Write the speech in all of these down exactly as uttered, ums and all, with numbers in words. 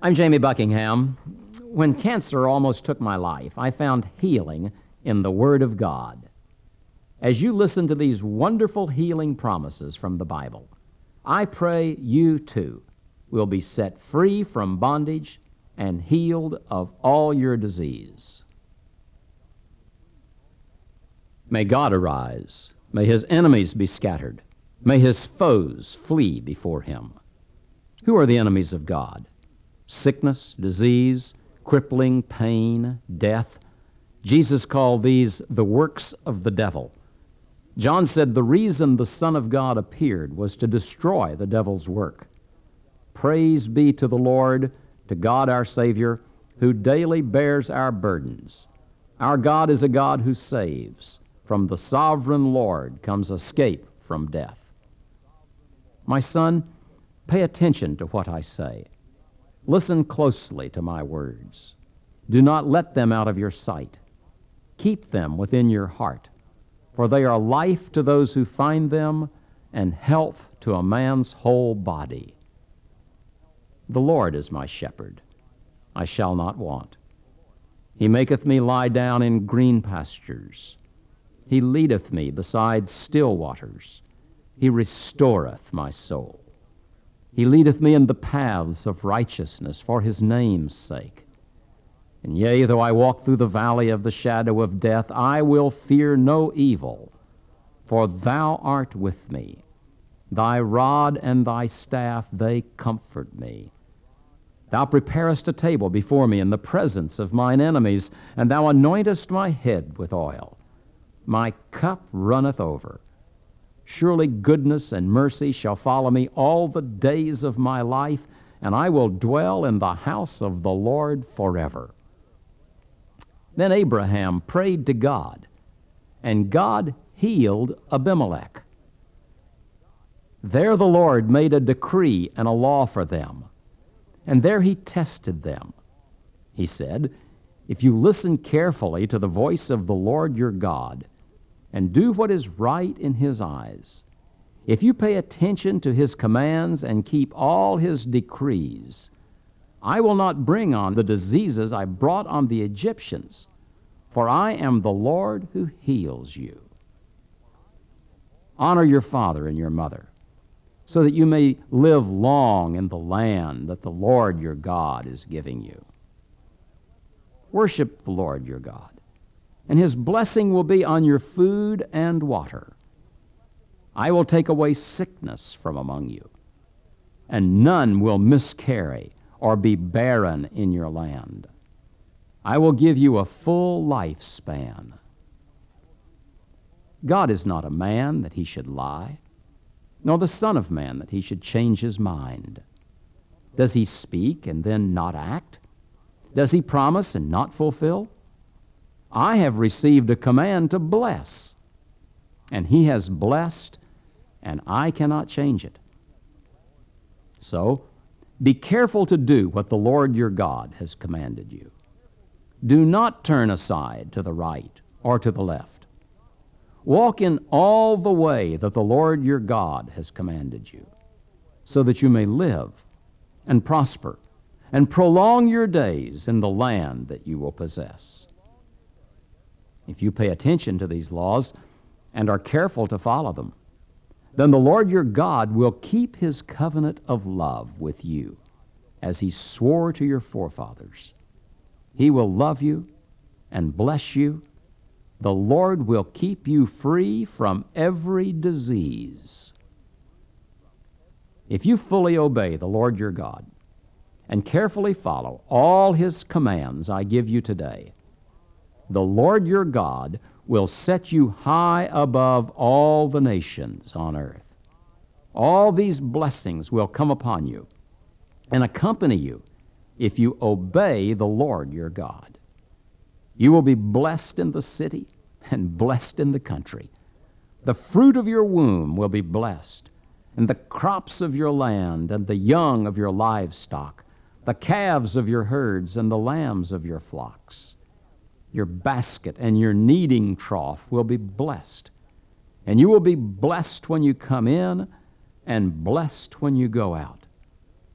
I'm Jamie Buckingham. When cancer almost took my life, I found healing in the Word of God. As you listen to these wonderful healing promises from the Bible, I pray you too will be set free from bondage and healed of all your disease. May God arise. May his enemies be scattered. May his foes flee before him. Who are the enemies of God? Sickness, disease, crippling pain, death. Jesus called these the works of the devil. John said the reason the Son of God appeared was to destroy the devil's work. Praise be to the Lord, to God our Savior, who daily bears our burdens. Our God is a God who saves. From the sovereign Lord comes escape from death. My son, pay attention to what I say. Listen closely to my words. Do not let them out of your sight. Keep them within your heart, for they are life to those who find them and health to a man's whole body. The Lord is my shepherd. I shall not want. He maketh me lie down in green pastures. He leadeth me beside still waters. He restoreth my soul. He leadeth me in the paths of righteousness for his name's sake. And yea, though I walk through the valley of the shadow of death, I will fear no evil, for thou art with me. Thy rod and thy staff, they comfort me. Thou preparest a table before me in the presence of mine enemies, and thou anointest my head with oil. My cup runneth over. Surely goodness and mercy shall follow me all the days of my life, and I will dwell in the house of the Lord forever. Then Abraham prayed to God, and God healed Abimelech. There the Lord made a decree and a law for them, and there he tested them. He said, if you listen carefully to the voice of the Lord your God, and do what is right in his eyes, if you pay attention to his commands and keep all his decrees, I will not bring on the diseases I brought on the Egyptians, for I am the Lord who heals you. Honor your father and your mother, so that you may live long in the land that the Lord your God is giving you. Worship the Lord your God, and his blessing will be on your food and water. I will take away sickness from among you, and none will miscarry or be barren in your land. I will give you a full lifespan. God is not a man that he should lie, nor the Son of Man that he should change his mind. Does he speak and then not act? Does he promise and not fulfill? I have received a command to bless, and he has blessed, and I cannot change it. So, be careful to do what the Lord your God has commanded you. Do not turn aside to the right or to the left. Walk in all the way that the Lord your God has commanded you, so that you may live and prosper and prolong your days in the land that you will possess. If you pay attention to these laws and are careful to follow them, then the Lord your God will keep his covenant of love with you, as he swore to your forefathers. He will love you and bless you. The Lord will keep you free from every disease. If you fully obey the Lord your God and carefully follow all his commands I give you today, the Lord your God will set you high above all the nations on earth. All these blessings will come upon you and accompany you if you obey the Lord your God. You will be blessed in the city and blessed in the country. The fruit of your womb will be blessed, and the crops of your land and the young of your livestock, the calves of your herds and the lambs of your flocks. Your basket and your kneading trough will be blessed, and you will be blessed when you come in and blessed when you go out. The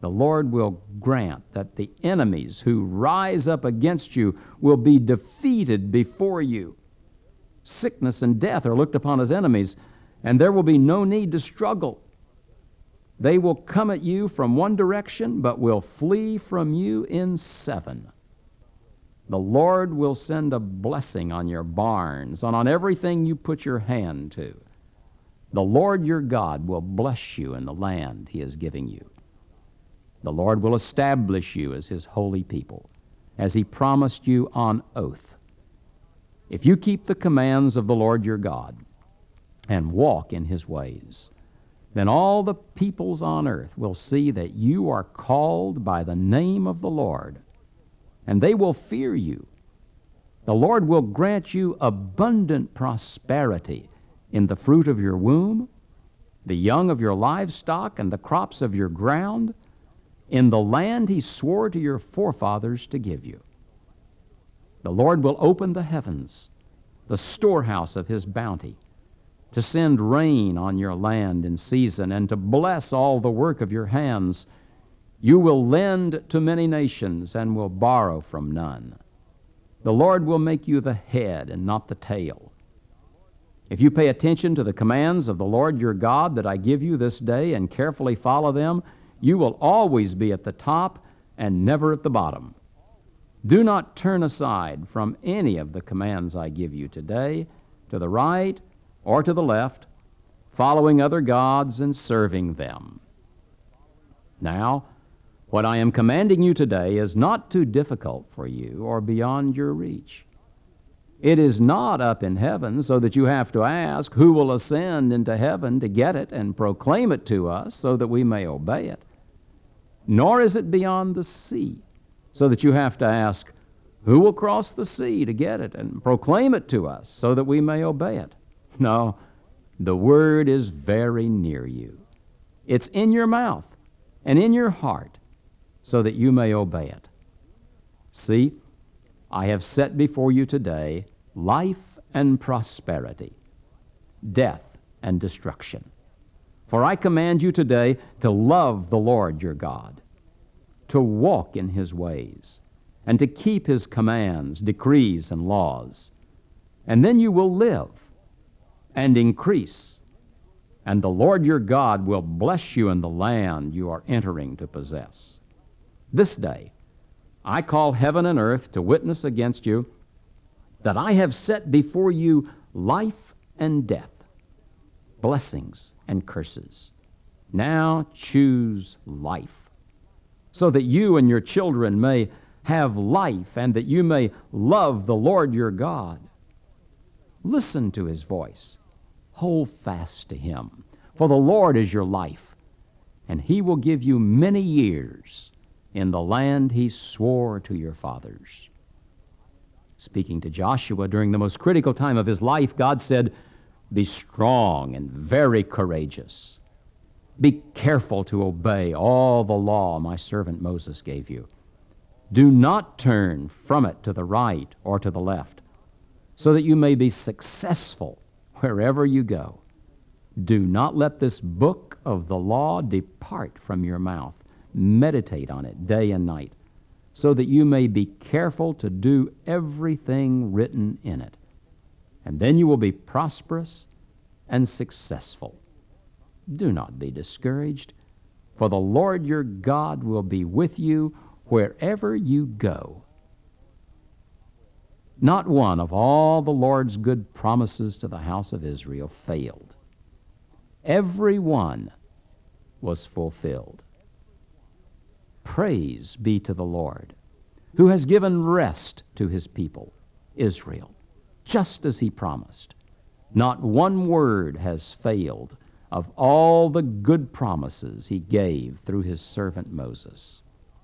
the Lord will grant that the enemies who rise up against you will be defeated before you. Sickness and death are looked upon as enemies, and there will be no need to struggle. They will come at you from one direction, but will flee from you in seven. The Lord will send a blessing on your barns and on everything you put your hand to. The Lord your God will bless you in the land he is giving you. The Lord will establish you as his holy people, as he promised you on oath. If you keep the commands of the Lord your God and walk in his ways, then all the peoples on earth will see that you are called by the name of the Lord, and they will fear you. The Lord will grant you abundant prosperity in the fruit of your womb, the young of your livestock, and the crops of your ground, in the land he swore to your forefathers to give you. The Lord will open the heavens, the storehouse of his bounty, to send rain on your land in season, and to bless all the work of your hands. You will lend to many nations and will borrow from none. The Lord will make you the head and not the tail. If you pay attention to the commands of the Lord your God that I give you this day and carefully follow them, you will always be at the top and never at the bottom. Do not turn aside from any of the commands I give you today, to the right or to the left, following other gods and serving them. Now, what I am commanding you today is not too difficult for you or beyond your reach. It is not up in heaven so that you have to ask, who will ascend into heaven to get it and proclaim it to us so that we may obey it? Nor is it beyond the sea, so that you have to ask, who will cross the sea to get it and proclaim it to us so that we may obey it? No, the word is very near you. It's in your mouth and in your heart, so that you may obey it. See, I have set before you today life and prosperity, death and destruction. For I command you today to love the Lord your God, to walk in his ways, and to keep his commands, decrees, and laws. And then you will live and increase, and the Lord your God will bless you in the land you are entering to possess. This day I call heaven and earth to witness against you that I have set before you life and death, blessings and curses. Now choose life, so that you and your children may have life, and that you may love the Lord your God. Listen to his voice. Hold fast to him, for the Lord is your life, and he will give you many years in the land he swore to your fathers. Speaking to Joshua during the most critical time of his life, God said, be strong and very courageous. Be careful to obey all the law my servant Moses gave you. Do not turn from it to the right or to the left, so that you may be successful wherever you go. Do not let this book of the law depart from your mouth. Meditate on it day and night, so that you may be careful to do everything written in it. And then you will be prosperous and successful. Do not be discouraged, for the Lord your God will be with you wherever you go. Not one of all the Lord's good promises to the house of Israel failed. Every one was fulfilled. Praise be to the Lord, who has given rest to his people, Israel, just as he promised. Not one word has failed of all the good promises he gave through his servant Moses.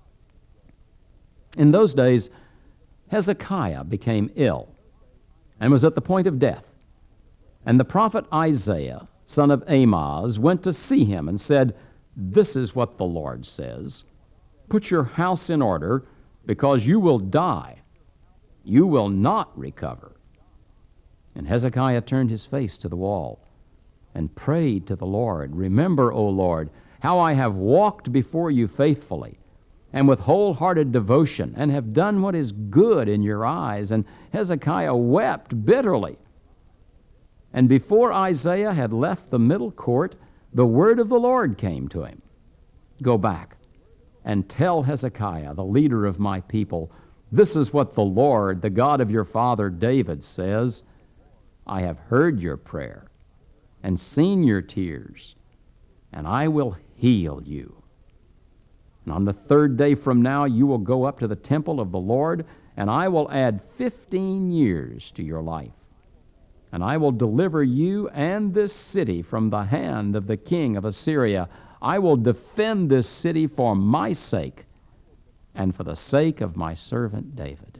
In those days, Hezekiah became ill and was at the point of death. And the prophet Isaiah, son of Amoz, went to see him and said, "This is what the Lord says. Put your house in order, because you will die. You will not recover." And Hezekiah turned his face to the wall and prayed to the Lord, "Remember, O Lord, how I have walked before you faithfully and with wholehearted devotion, and have done what is good in your eyes. And Hezekiah wept bitterly. And before Isaiah had left the middle court, the word of the Lord came to him. Go back and tell Hezekiah, the leader of my people, this is what the Lord, the God of your father David, says. I have heard your prayer and seen your tears, and I will heal you. And on the third day from now you will go up to the temple of the Lord, and I will add fifteen years to your life. And I will deliver you and this city from the hand of the king of Assyria. I will defend this city for my sake and for the sake of my servant David.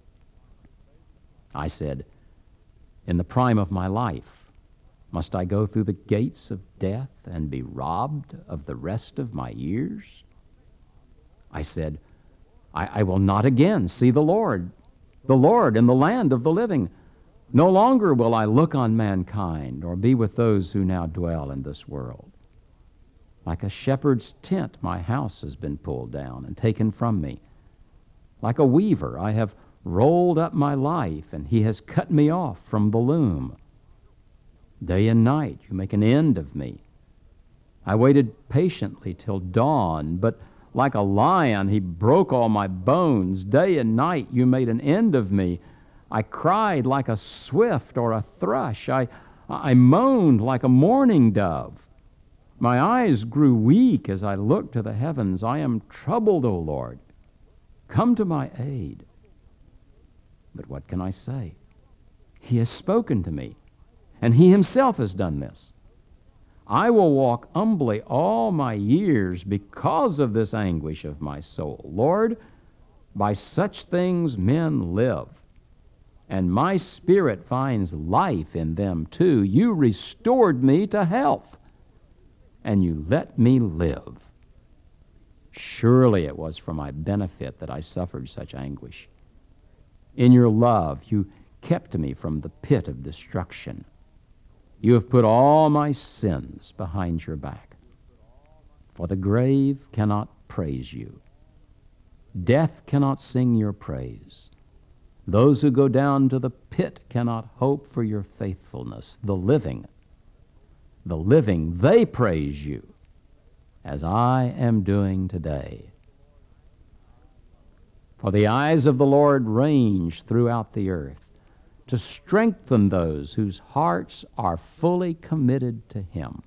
I said, in the prime of my life, must I go through the gates of death and be robbed of the rest of my years? I said, I, I will not again see the Lord, the Lord in the land of the living. No longer will I look on mankind or be with those who now dwell in this world. Like a shepherd's tent, my house has been pulled down and taken from me. Like a weaver, I have rolled up my life, and he has cut me off from the loom. Day and night you make an end of me. I waited patiently till dawn, but like a lion he broke all my bones. Day and night you made an end of me. I cried like a swift or a thrush. I, I moaned like a mourning dove. My eyes grew weak as I looked to the heavens. I am troubled, O Lord. Come to my aid. But what can I say? He has spoken to me, and he himself has done this. I will walk humbly all my years because of this anguish of my soul. Lord, by such things men live, and my spirit finds life in them too. You restored me to health, and you let me live. Surely it was for my benefit that I suffered such anguish. In your love you kept me from the pit of destruction. You have put all my sins behind your back. For the grave cannot praise you. Death cannot sing your praise. Those who go down to the pit cannot hope for your faithfulness. The living, the living, they praise you, as I am doing today. For the eyes of the Lord range throughout the earth, to strengthen those whose hearts are fully committed to him.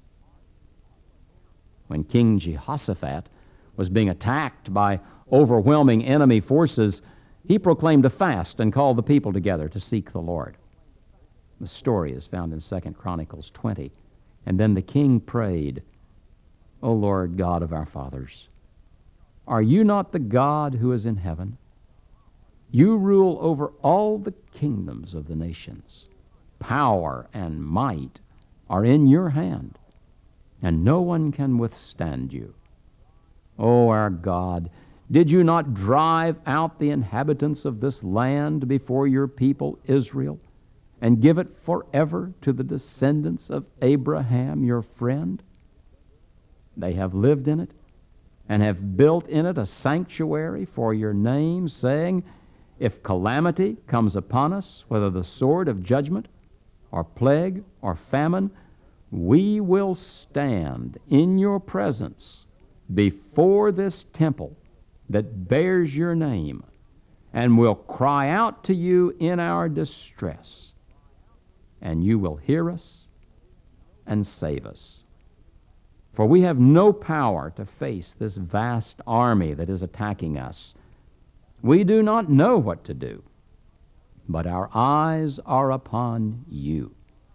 When King Jehoshaphat was being attacked by overwhelming enemy forces, he proclaimed a fast and called the people together to seek the Lord. The story is found in Second Chronicles twenty. And then the king prayed, O Lord God of our fathers, are you not the God who is in heaven? You rule over all the kingdoms of the nations. Power and might are in your hand, and no one can withstand you. O our God, did you not drive out the inhabitants of this land before your people Israel, and give it forever to the descendants of Abraham your friend? They have lived in it, and have built in it a sanctuary for your name, saying, if calamity comes upon us, whether the sword of judgment, or plague, or famine, we will stand in your presence before this temple that bears your name, and will cry out to you in our distress, and you will hear us and save us. For we have no power to face this vast army that is attacking us. We do not know what to do, but our eyes are upon you.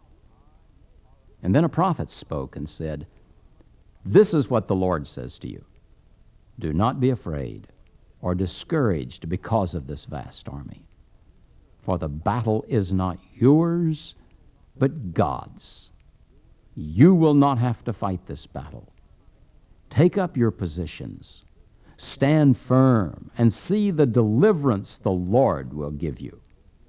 And then a prophet spoke and said, this is what the Lord says to you. Do not be afraid or discouraged because of this vast army. For the battle is not yours, but God's. You will not have to fight this battle. Take up your positions. Stand firm and see the deliverance the Lord will give you.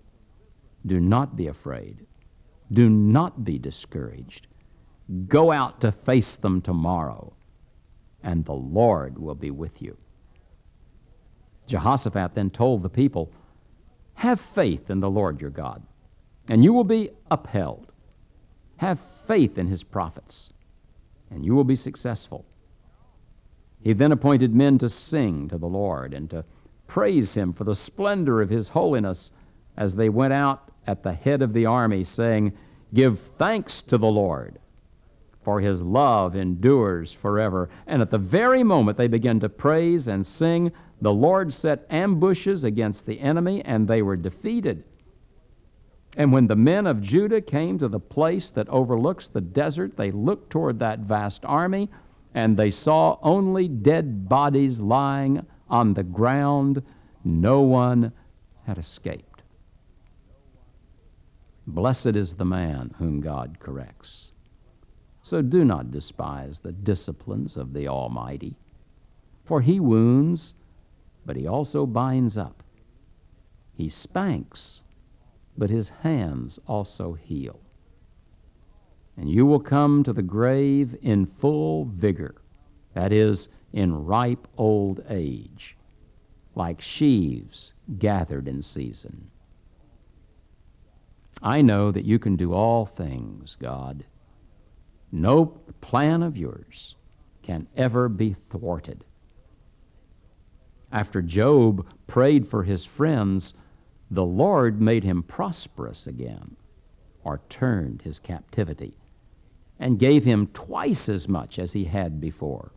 Do not be afraid. Do not be discouraged. Go out to face them tomorrow. and the Lord will be with you." Jehoshaphat then told the people, "Have faith in the Lord your God, and you will be upheld. Have faith in his prophets, and you will be successful." He then appointed men to sing to the Lord and to praise him for the splendor of his holiness as they went out at the head of the army, saying, "Give thanks to the Lord, for his love endures forever." And at the very moment they began to praise and sing, the Lord set ambushes against the enemy, and they were defeated. And when the men of Judah came to the place that overlooks the desert, they looked toward that vast army, and they saw only dead bodies lying on the ground. No one had escaped. Blessed is the man whom God corrects. So do not despise the disciplines of the Almighty, for he wounds, but he also binds up. He spanks, but his hands also heal. And you will come to the grave in full vigor, that is, in ripe old age, like sheaves gathered in season. I know that you can do all things, God. No plan of yours can ever be thwarted. After Job prayed for his friends, the Lord made him prosperous again, or turned his captivity, and gave him twice as much as he had before.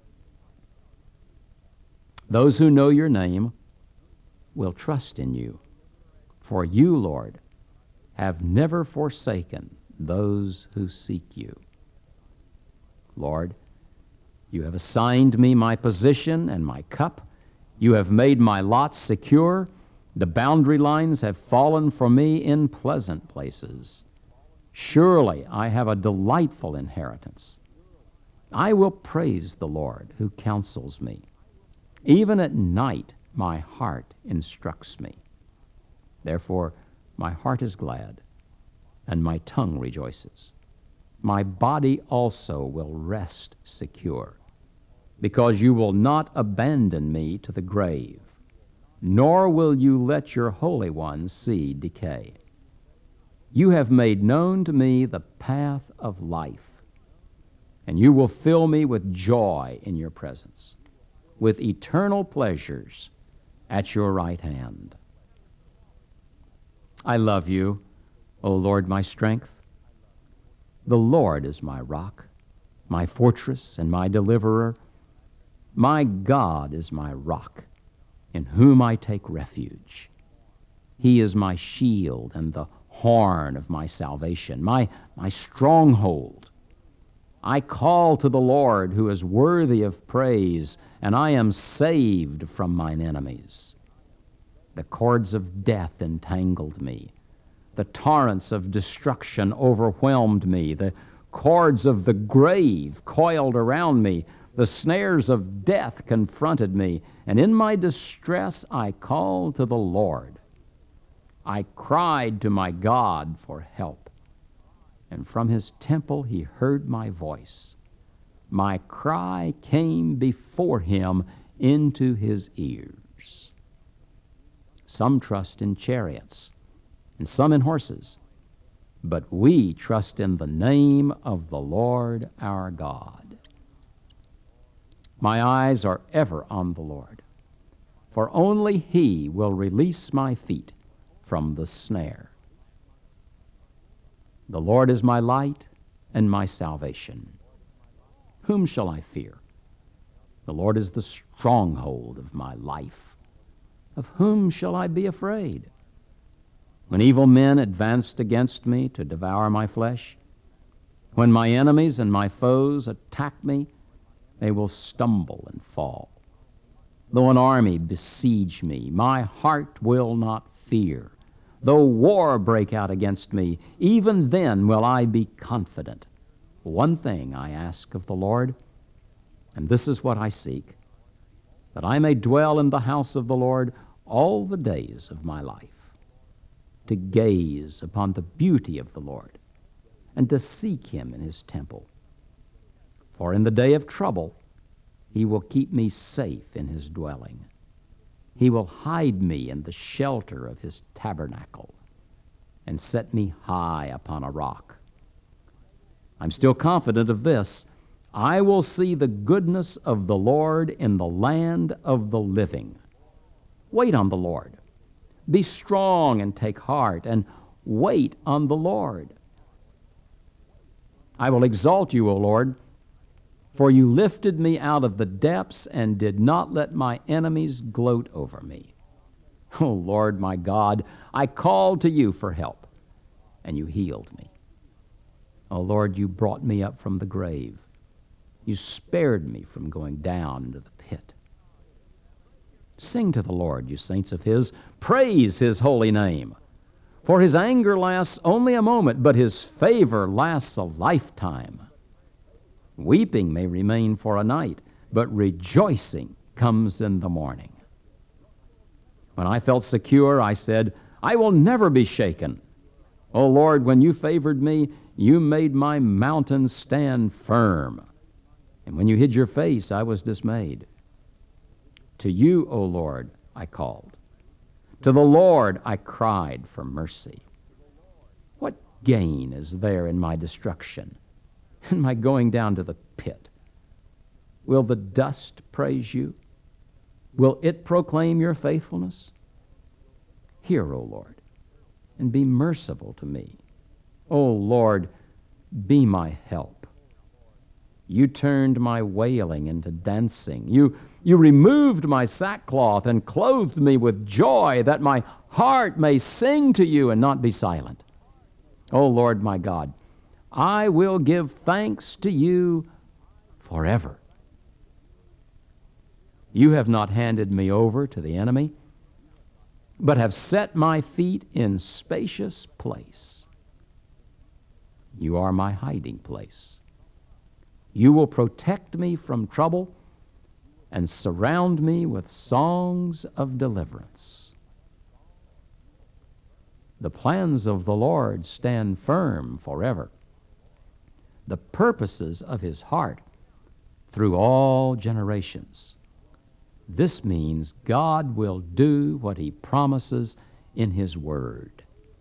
Those who know your name will trust in you, for you, Lord, have never forsaken those who seek you. Lord, you have assigned me my position and my cup. You have made my lot secure. The boundary lines have fallen for me in pleasant places. Surely I have a delightful inheritance. I will praise the Lord who counsels me. Even at night my heart instructs me. Therefore my heart is glad, and my tongue rejoices. My body also will rest secure, because you will not abandon me to the grave, nor will you let your Holy One see decay. You have made known to me the path of life, and you will fill me with joy in your presence, with eternal pleasures at your right hand. I love you, O Lord, my strength. The Lord is my rock, my fortress, and my deliverer. My God is my rock, in whom I take refuge. He is my shield and the horn of my salvation, my, my stronghold. I call to the Lord, who is worthy of praise, and I am saved from mine enemies. The cords of death entangled me. The torrents of destruction overwhelmed me. The cords of the grave coiled around me. The snares of death confronted me. And in my distress I called to the Lord. I cried to my God for help. And from his temple he heard my voice. My cry came before him into his ears. Some trust in chariots, and some in horses, but we trust in the name of the Lord our God. My eyes are ever on the Lord, for only he will release my feet from the snare. The Lord is my light and my salvation. Whom shall I fear? The Lord is the stronghold of my life. Of whom shall I be afraid? When evil men advanced against me to devour my flesh, when my enemies and my foes attack me, they will stumble and fall. Though an army besiege me, my heart will not fear. Though war break out against me, even then will I be confident. One thing I ask of the Lord, and this is what I seek, that I may dwell in the house of the Lord all the days of my life, to gaze upon the beauty of the Lord, and to seek him in his temple. For in the day of trouble He will keep me safe in his dwelling. He will hide me in the shelter of his tabernacle and set me high upon a rock. I'm still confident of this. I will see the goodness of the Lord in the land of the living. Wait on the Lord. Be strong and take heart, and wait on the Lord. I will exalt you, O Lord, for you lifted me out of the depths and did not let my enemies gloat over me. O Lord my God, I called to you for help, and you healed me. O Lord, you brought me up from the grave. You spared me from going down into the pit. Sing to the Lord, you saints of his. Praise his holy name. For his anger lasts only a moment, but his favor lasts a lifetime. Weeping may remain for a night, but rejoicing comes in the morning. When I felt secure, I said, I will never be shaken. O Lord, when you favored me, you made my mountains stand firm. And when you hid your face, I was dismayed. To you, O Lord, I called. To the Lord I cried for mercy. What gain is there in my destruction, in my going down to the pit? Will the dust praise you? Will it proclaim your faithfulness? Hear, O Lord, and be merciful to me. O Lord, be my help. You turned my wailing into dancing. You, you removed my sackcloth and clothed me with joy, that my heart may sing to you and not be silent. O Lord my God, I will give thanks to you forever. You have not handed me over to the enemy, but have set my feet in spacious place. You are my hiding place. You will protect me from trouble and surround me with songs of deliverance. The plans of the Lord stand firm forever, the purposes of his heart through all generations. This means God will do what he promises in his word.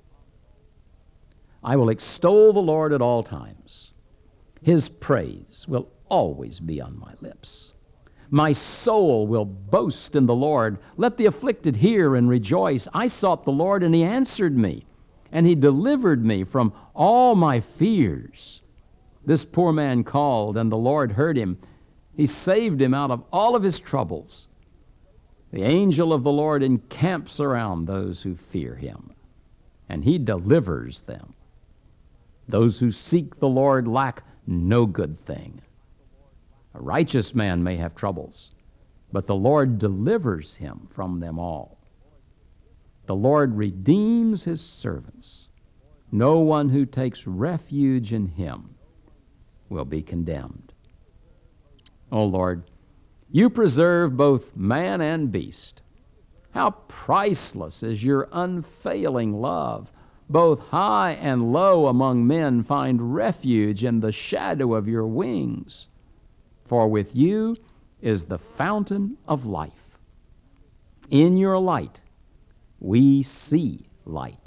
I will extol the Lord at all times. His praise will always be on my lips. My soul will boast in the Lord. Let the afflicted hear and rejoice. I sought the Lord, and he answered me, and he delivered me from all my fears. This poor man called, and the Lord heard him. He saved him out of all of his troubles. The angel of the Lord encamps around those who fear him, and he delivers them. Those who seek the Lord lack no good thing. A righteous man may have troubles, but the Lord delivers him from them all. The Lord redeems his servants. No one who takes refuge in him will be condemned. O Lord, you preserve both man and beast. How priceless is your unfailing love! Both high and low among men find refuge in the shadow of your wings. For with you is the fountain of life. In your light we see light.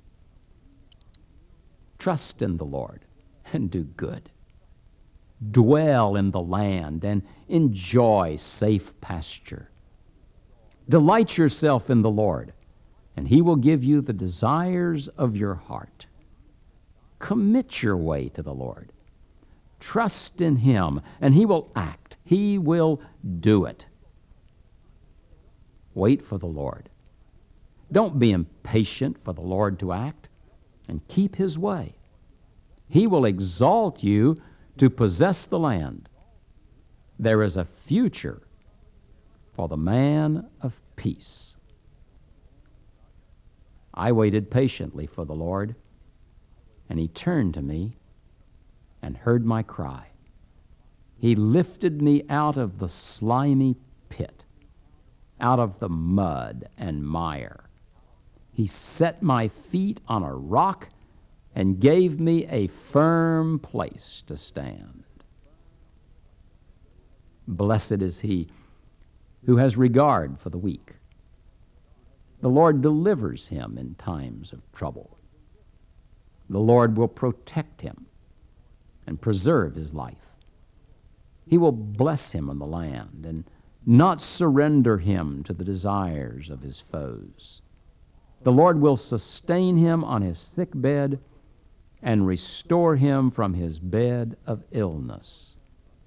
Trust in the Lord and do good. Dwell in the land and enjoy safe pasture. Delight yourself in the Lord, and he will give you the desires of your heart. Commit your way to the Lord. Trust in him, and he will act. He will do it. Wait for the Lord. Don't be impatient for the Lord to act, and keep his way. He will exalt you to possess the land. There is a future for the man of peace. I waited patiently for the Lord, and he turned to me and heard my cry. He lifted me out of the slimy pit, out of the mud and mire. He set my feet on a rock and gave me a firm place to stand. Blessed is he who has regard for the weak. The Lord delivers him in times of trouble. The Lord will protect him and preserve his life. He will bless him in the land and not surrender him to the desires of his foes. The Lord will sustain him on his sick bed and restore him from his bed of illness.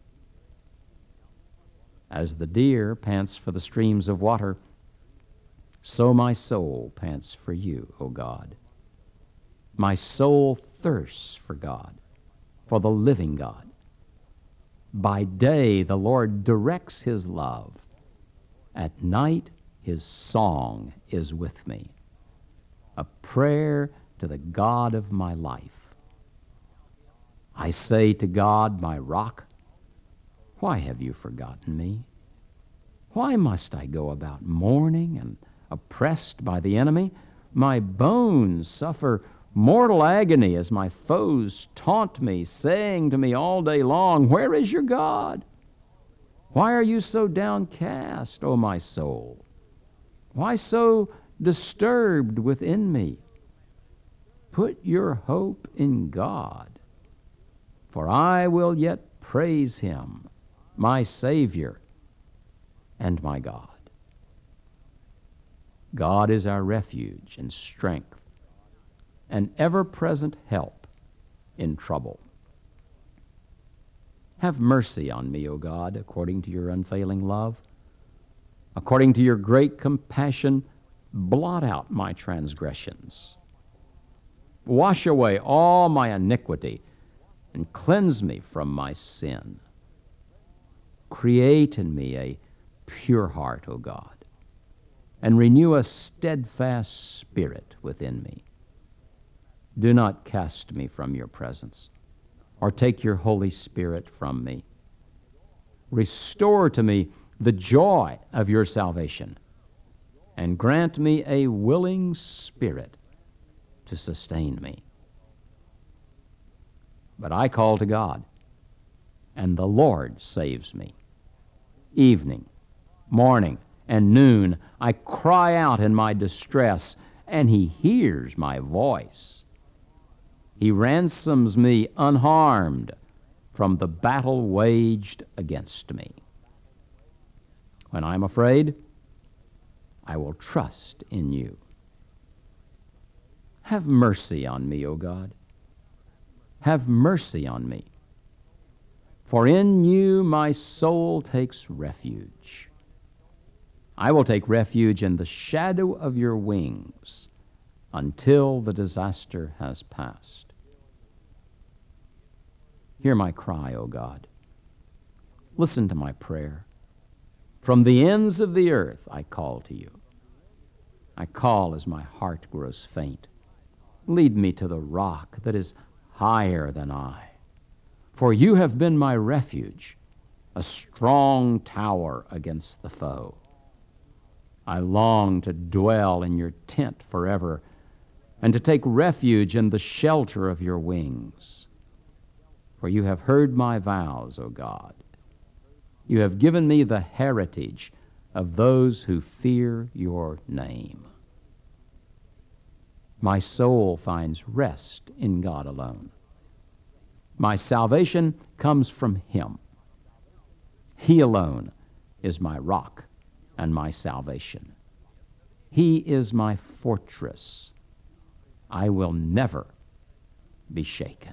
As the deer pants for the streams of water, so my soul pants for you, O God. My soul thirsts for God, for the living God. By day the Lord directs his love. At night his song is with me, a prayer to the God of my life. I say to God, my rock, why have you forgotten me? Why must I go about mourning and oppressed by the enemy? My bones suffer mortal agony as my foes taunt me, saying to me all day long, where is your God? Why are you so downcast, O my soul? Why so disturbed within me? Put your hope in God, for I will yet praise him, my Savior and my God. God is our refuge and strength, an ever-present help in trouble. Have mercy on me, O God, according to your unfailing love. According to your great compassion, blot out my transgressions. Wash away all my iniquity and cleanse me from my sin. Create in me a pure heart, O God, and renew a steadfast spirit within me. Do not cast me from your presence, or take your Holy Spirit from me. Restore to me the joy of your salvation, and grant me a willing spirit to sustain me. But I call to God, and the Lord saves me. Evening, morning, and noon I cry out in my distress, and he hears my voice. He ransoms me unharmed from the battle waged against me. When I'm afraid, I will trust in you. Have mercy on me, O God. Have mercy on me. For in you my soul takes refuge. I will take refuge in the shadow of your wings until the disaster has passed. Hear my cry, O God. Listen to my prayer. From the ends of the earth I call to you. I call as my heart grows faint. Lead me to the rock that is higher than I. For you have been my refuge, a strong tower against the foe. I long to dwell in your tent forever, and to take refuge in the shelter of your wings. For you have heard my vows, O God. You have given me the heritage of those who fear your name. My soul finds rest in God alone. My salvation comes from him. He alone is my rock and my salvation. He is my fortress. I will never be shaken.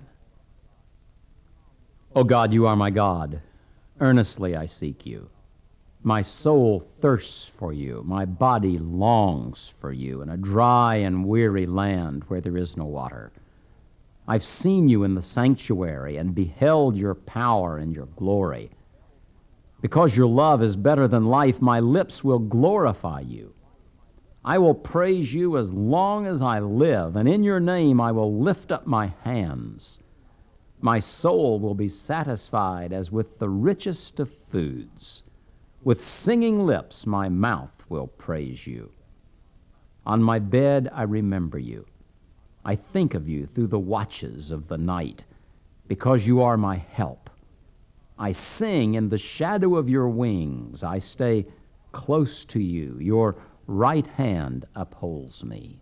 O God, you are my God. Earnestly I seek you. My soul thirsts for you. My body longs for you in a dry and weary land where there is no water. I've seen you in the sanctuary and beheld your power and your glory. Because your love is better than life, my lips will glorify you. I will praise you as long as I live, and in your name I will lift up my hands. My soul will be satisfied as with the richest of foods. With singing lips my mouth will praise you. On my bed I remember you. I think of you through the watches of the night, because you are my help. I sing in the shadow of your wings. I stay close to you. Your right hand upholds me.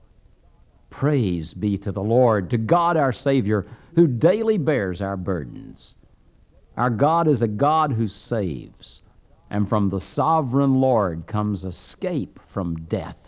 Praise be to the Lord, to God our Savior, who daily bears our burdens. Our God is a God who saves, and from the sovereign Lord comes escape from death.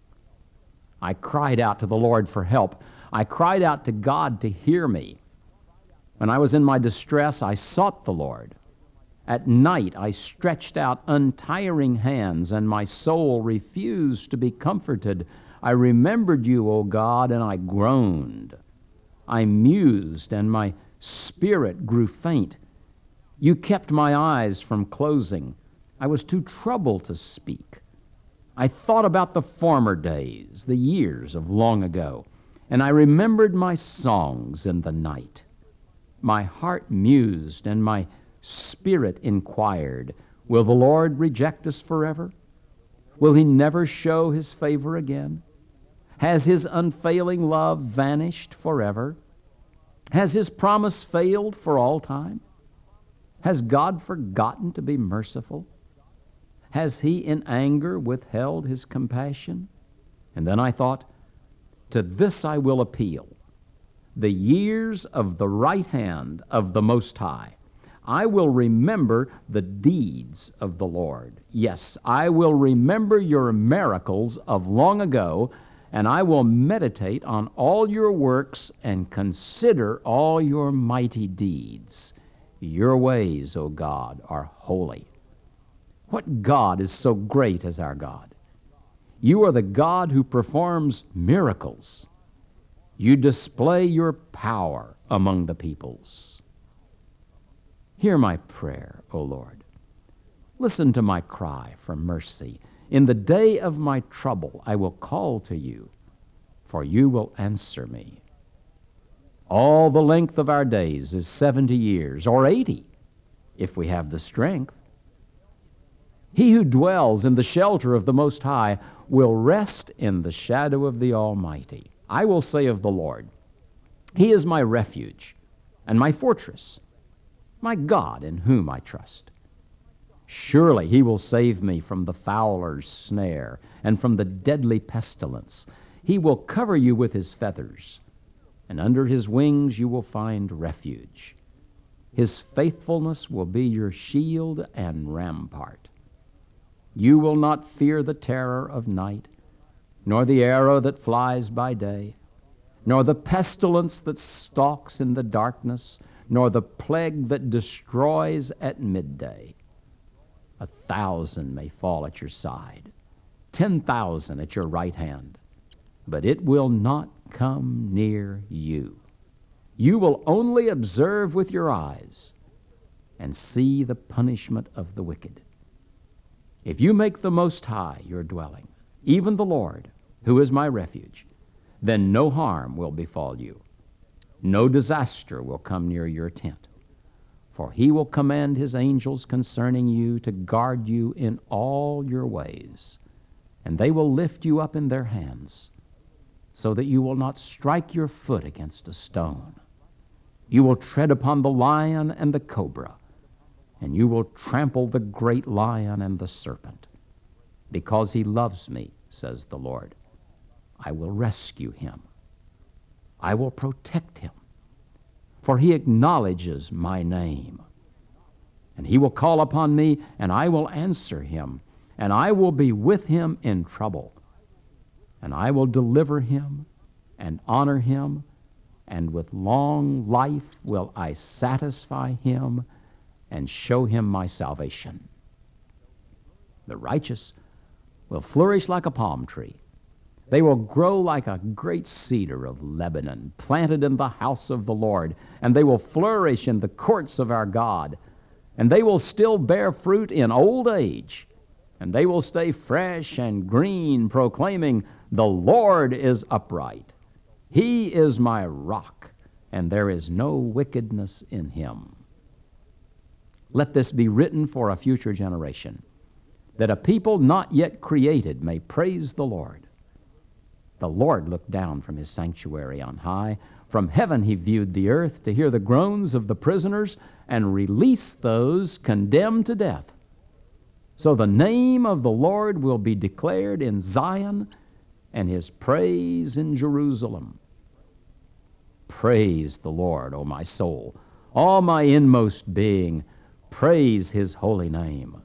I cried out to the Lord for help. I cried out to God to hear me. When I was in my distress, I sought the Lord. At night I stretched out untiring hands, and my soul refused to be comforted. I remembered you, O God, and I groaned. I mused, and my spirit grew faint. You kept my eyes from closing. I was too troubled to speak. I thought about the former days, the years of long ago, and I remembered my songs in the night. My heart mused, and my spirit inquired, will the Lord reject us forever? Will he never show his favor again? Has his unfailing love vanished forever? Has his promise failed for all time? Has God forgotten to be merciful? Has he in anger withheld his compassion? And then I thought, to this I will appeal. The years of the right hand of the Most High. I will remember the deeds of the Lord. Yes, I will remember your miracles of long ago, and I will meditate on all your works and consider all your mighty deeds. Your ways, O God, are holy. What God is so great as our God? You are the God who performs miracles. You display your power among the peoples. Hear my prayer, O Lord. Listen to my cry for mercy. In the day of my trouble, I will call to you, for you will answer me. All the length of our days is seventy years, or eighty, if we have the strength. He who dwells in the shelter of the Most High will rest in the shadow of the Almighty. I will say of the Lord, he is my refuge and my fortress, my God in whom I trust. Surely he will save me from the fowler's snare and from the deadly pestilence. He will cover you with his feathers, and under his wings you will find refuge. His faithfulness will be your shield and rampart. You will not fear the terror of night, nor the arrow that flies by day, nor the pestilence that stalks in the darkness, nor the plague that destroys at midday. A thousand may fall at your side, ten thousand at your right hand, but it will not come near you. You will only observe with your eyes and see the punishment of the wicked. If you make the Most High your dwelling, even the Lord, who is my refuge, then no harm will befall you. No disaster will come near your tent. For he will command his angels concerning you to guard you in all your ways, and they will lift you up in their hands, so that you will not strike your foot against a stone. You will tread upon the lion and the cobra, and you will trample the great lion and the serpent. Because he loves me, says the Lord, I will rescue him. I will protect him, for he acknowledges my name. And he will call upon me, and I will answer him, and I will be with him in trouble. And I will deliver him and honor him, and with long life will I satisfy him and show him my salvation. The righteous will flourish like a palm tree. They will grow like a great cedar of Lebanon, planted in the house of the Lord, and they will flourish in the courts of our God. And they will still bear fruit in old age, and they will stay fresh and green, proclaiming, the Lord is upright. He is my rock, and there is no wickedness in him. Let this be written for a future generation, that a people not yet created may praise the Lord. The Lord looked down from his sanctuary on high From heaven he viewed the earth to hear the groans of the prisoners and release those condemned to death. So the name of the Lord will be declared in Zion, and his praise in Jerusalem. Praise the Lord, O my soul. All my inmost being, praise his holy name.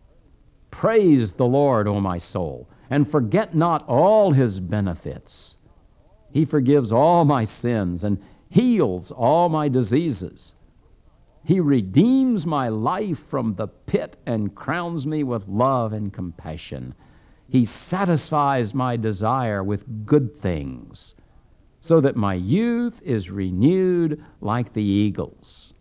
Praise the Lord, O my soul, and forget not all his benefits. He forgives all my sins and heals all my diseases. He redeems my life from the pit and crowns me with love and compassion. He satisfies my desire with good things, so that my youth is renewed like the eagles.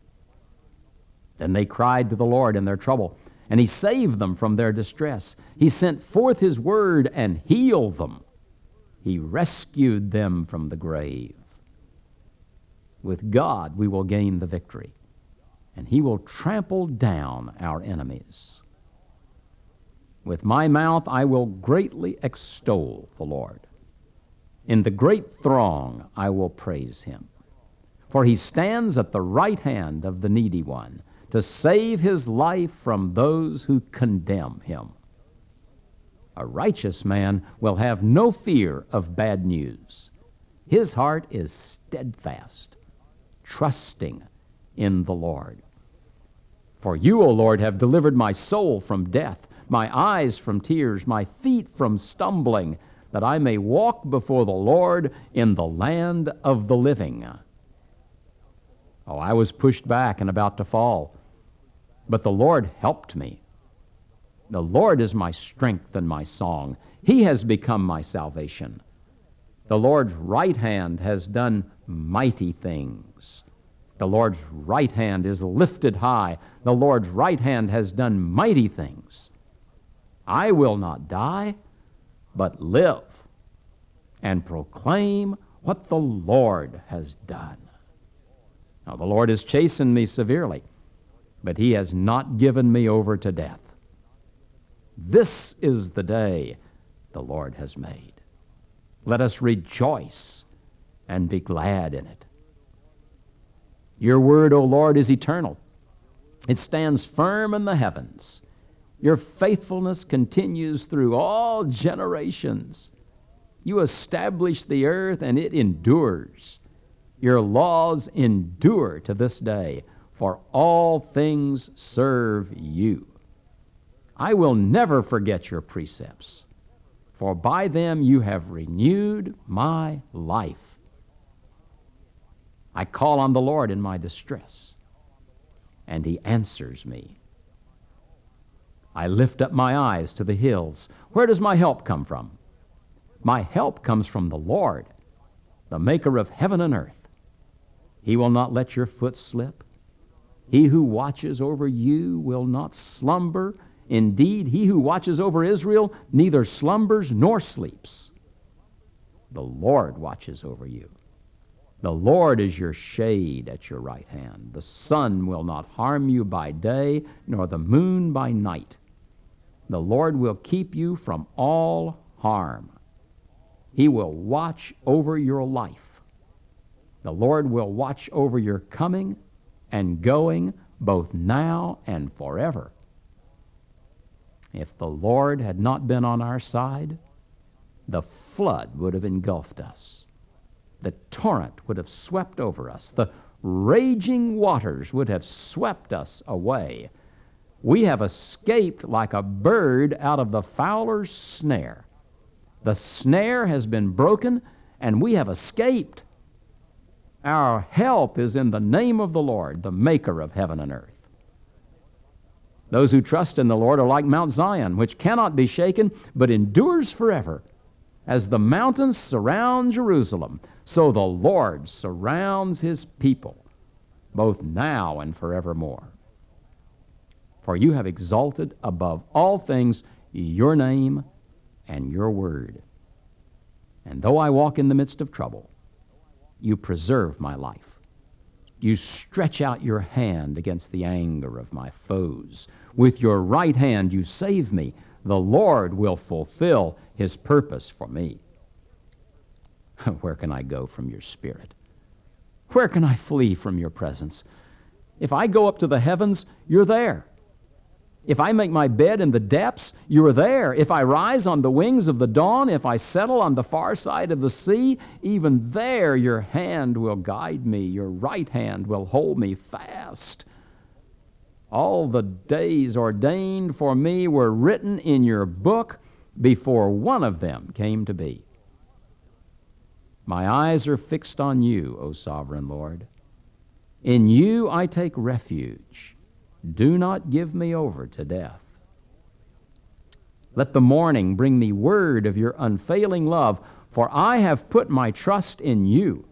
Then they cried to the Lord in their trouble, and he saved them from their distress. He sent forth his word and healed them. He rescued them from the grave. With God we will gain the victory, and he will trample down our enemies. With my mouth I will greatly extol the Lord. In the great throng I will praise him. For he stands at the right hand of the needy one, to save his life from those who condemn him. A righteous man will have no fear of bad news. His heart is steadfast, trusting in the Lord. For you, O Lord, have delivered my soul from death, my eyes from tears, my feet from stumbling, that I may walk before the Lord in the land of the living. Oh, I was pushed back and about to fall, but the Lord helped me. The Lord is my strength and my song. He has become my salvation. The Lord's right hand has done mighty things. The Lord's right hand is lifted high. The Lord's right hand has done mighty things. I will not die, but live and proclaim what the Lord has done. Now, the Lord has chastened me severely, but he has not given me over to death. This is the day the Lord has made. Let us rejoice and be glad in it. Your word, O Lord, is eternal. It stands firm in the heavens. Your faithfulness continues through all generations. You establish the earth, and it endures. Your laws endure to this day, for all things serve you. I will never forget your precepts, for by them you have renewed my life. I call on the Lord in my distress, and he answers me. I lift up my eyes to the hills. Where does my help come from? My help comes from the Lord, the maker of heaven and earth. He will not let your foot slip. He who watches over you will not slumber. Indeed, he who watches over Israel neither slumbers nor sleeps. The Lord watches over you. The Lord is your shade at your right hand. The sun will not harm you by day, nor the moon by night. The Lord will keep you from all harm. He will watch over your life. The Lord will watch over your coming and going, both now and forever. If the Lord had not been on our side, the flood would have engulfed us. The torrent would have swept over us. The raging waters would have swept us away. We have escaped like a bird out of the fowler's snare. The snare has been broken, and we have escaped. Our help is in the name of the Lord, the maker of heaven and earth. Those who trust in the Lord are like Mount Zion, which cannot be shaken, but endures forever. As the mountains surround Jerusalem, so the Lord surrounds his people, both now and forevermore. For you have exalted above all things your name and your word. And though I walk in the midst of trouble, you preserve my life. You stretch out your hand against the anger of my foes. With your right hand you save me. The Lord will fulfill his purpose for me. Where can I go from your spirit? Where can I flee from your presence? If I go up to the heavens, you're there. If I make my bed in the depths, you are there. If I rise on the wings of the dawn, if I settle on the far side of the sea, even there your hand will guide me, your right hand will hold me fast. All the days ordained for me were written in your book before one of them came to be. My eyes are fixed on you, O sovereign Lord. In you I take refuge. Do not give me over to death. Let the morning bring me word of your unfailing love, for I have put my trust in you.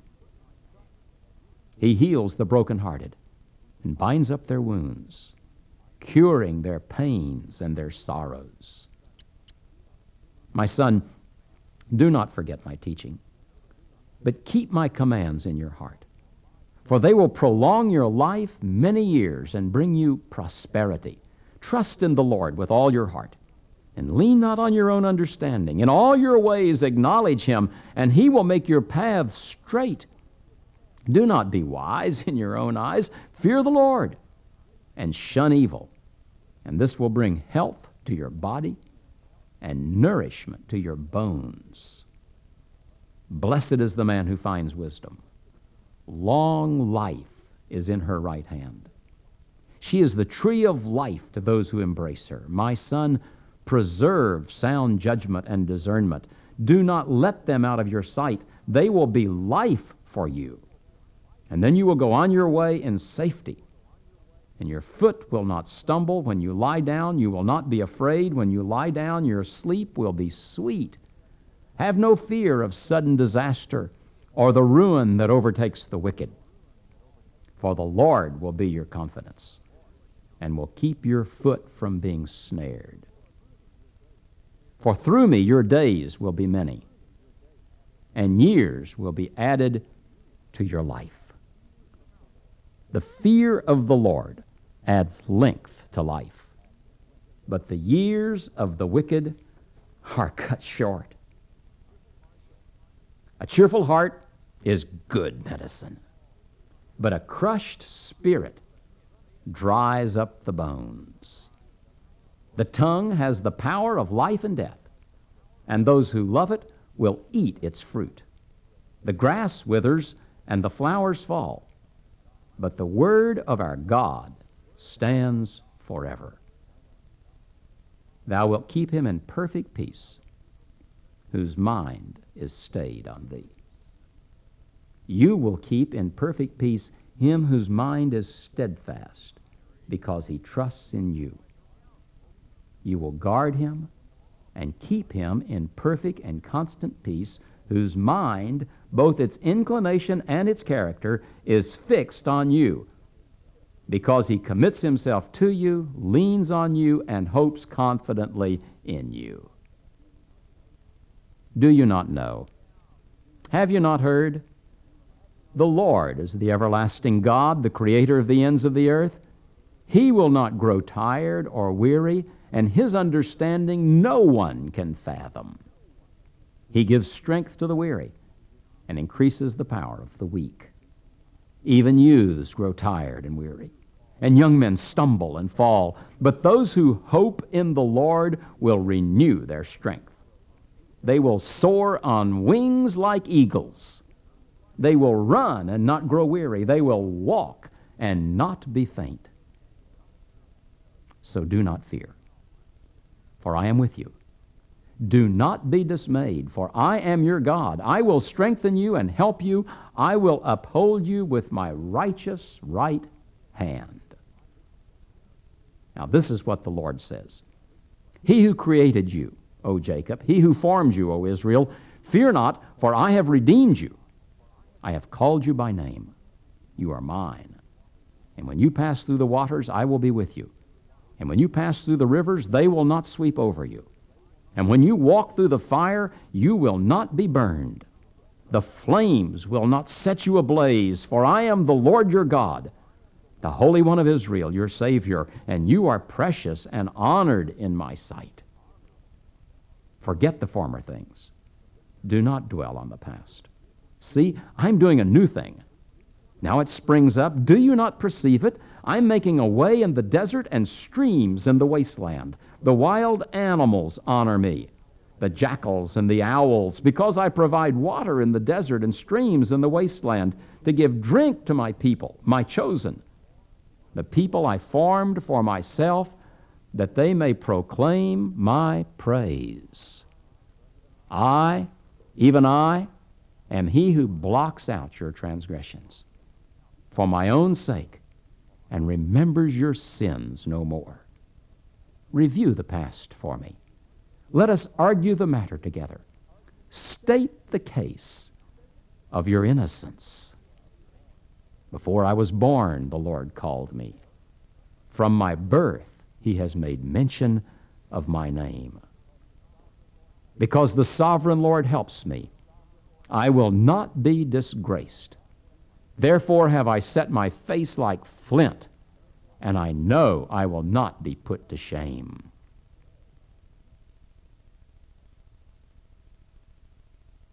He heals the brokenhearted and binds up their wounds, curing their pains and their sorrows. My son, do not forget my teaching, but keep my commands in your heart. For they will prolong your life many years and bring you prosperity. Trust in the Lord with all your heart, and lean not on your own understanding. In all your ways acknowledge him, and he will make your paths straight. Do not be wise in your own eyes. Fear the Lord, and shun evil. And this will bring health to your body and nourishment to your bones. Blessed is the man who finds wisdom. Long life is in her right hand. She is the tree of life to those who embrace her. My son, preserve sound judgment and discernment. Do not let them out of your sight. They will be life for you. And then you will go on your way in safety. And your foot will not stumble when you lie down. You will not be afraid when you lie down. Your sleep will be sweet. Have no fear of sudden disaster or the ruin that overtakes the wicked. For the Lord will be your confidence and will keep your foot from being snared. For through me your days will be many, and years will be added to your life. The fear of the Lord adds length to life, but the years of the wicked are cut short. A cheerful heart is good medicine, but a crushed spirit dries up the bones. The tongue has the power of life and death, and those who love it will eat its fruit. The grass withers and the flowers fall, but the word of our God stands forever. Thou wilt keep him in perfect peace, whose mind is stayed on thee. You will keep in perfect peace him whose mind is steadfast, because he trusts in you. You will guard him and keep him in perfect and constant peace, whose mind, both its inclination and its character, is fixed on you, because he commits himself to you, leans on you, and hopes confidently in you. Do you not know? Have you not heard? The Lord is the everlasting God, the creator of the ends of the earth. He will not grow tired or weary, and his understanding no one can fathom. He gives strength to the weary and increases the power of the weak. Even youths grow tired and weary, and young men stumble and fall. But those who hope in the Lord will renew their strength. They will soar on wings like eagles. They will run and not grow weary. They will walk and not be faint. So do not fear, for I am with you. Do not be dismayed, for I am your God. I will strengthen you and help you. I will uphold you with my righteous right hand. Now this is what the Lord says. He who created you, O Jacob, he who formed you, O Israel, fear not, for I have redeemed you. I have called you by name. You are mine. And when you pass through the waters, I will be with you. And when you pass through the rivers, they will not sweep over you. And when you walk through the fire, you will not be burned. The flames will not set you ablaze, for I am the Lord your God, the Holy One of Israel, your Savior, and you are precious and honored in my sight. Forget the former things. Do not dwell on the past. See, I'm doing a new thing. Now it springs up. Do you not perceive it? I'm making a way in the desert and streams in the wasteland. The wild animals honor me, the jackals and the owls, because I provide water in the desert and streams in the wasteland to give drink to my people, my chosen, the people I formed for myself, that they may proclaim my praise. I, even I, am he who blocks out your transgressions for my own sake and remembers your sins no more. Review the past for me. Let us argue the matter together. State the case of your innocence. Before I was born, the Lord called me. From my birth, he has made mention of my name. Because the sovereign Lord helps me, I will not be disgraced. Therefore have I set my face like flint, and I know I will not be put to shame.